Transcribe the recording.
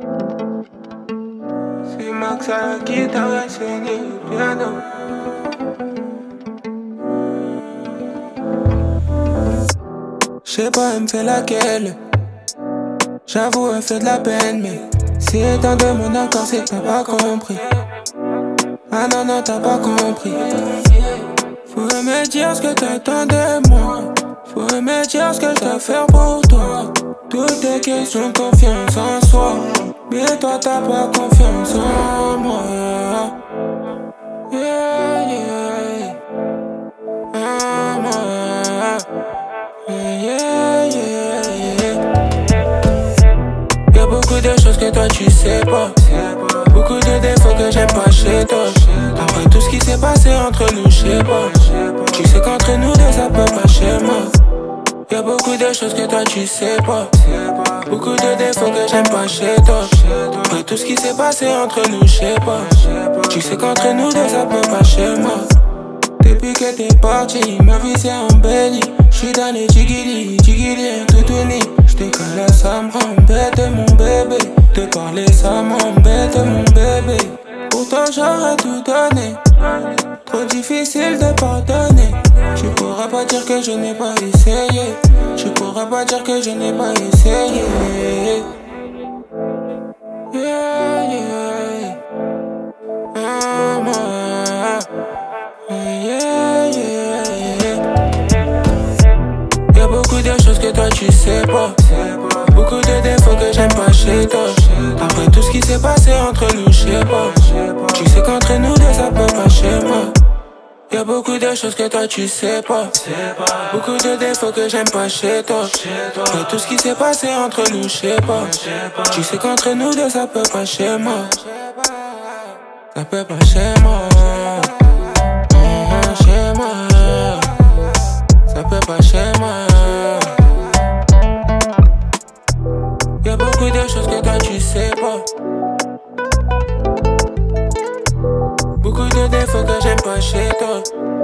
C'est Max à la guitare, c'est le piano. J'sais pas, elle me fait laquelle. J'avoue, elle fait de la peine, mais si elle t'en demande encore, c'est que t'as pas compris. Ah non, non, t'as pas compris. Faut me dire ce que t'attends de moi. Faut me dire ce que je dois faire pour toi. Toutes tes questions de confiance en soi. Mais toi, t'as pas confiance en moi. Yeah, yeah. En moi. Yeah, yeah, yeah. Y'a beaucoup de choses que toi tu sais pas. Beaucoup de défauts que j'aime pas chez toi. Après tout ce qui s'est passé entre nous, j'sais pas. Tu sais qu'entre nous deux ça peut pas chez moi. Y'a beaucoup de choses que toi tu sais pas. Beaucoup de défauts que j'aime pas chez toi. Après tout ce qui s'est passé entre nous, j'sais pas. Tu sais qu'entre nous deux ça peut pas chez moi. Depuis que t'es parti, ma vie s'est embellie. J'suis dans les jigili, jigili, tout uni. J'te connais, ça me rend bête mon bébé. Te parler ça m'embête mon bébé. Pourtant j'aurais tout donné. Trop difficile de pardonner. Tu pourras pas dire que je n'ai pas essayé. Tu pourras pas dire que je n'ai pas essayé. Yeah, yeah. Ah, moi. Yeah, yeah, yeah. Y'a beaucoup de choses que toi tu sais pas. Beaucoup de défauts que j'aime pas chez toi. Après tout ce qui s'est passé entre nous, j'sais pas. Tu sais qu'entre nous deux ça peut pas chez moi. Y'a beaucoup de choses que toi tu sais pas. Beaucoup de défauts que j'aime pas chez toi. Après tout ce qui s'est passé entre nous, j'sais pas. Tu sais qu'entre nous deux ça peut pas chez moi. Ça peut pas chez moi. Chez moi. Ça peut pas chez moi. Y'a beaucoup de choses que toi tu sais pas. Beaucoup de défauts que j'aime pas chez toi.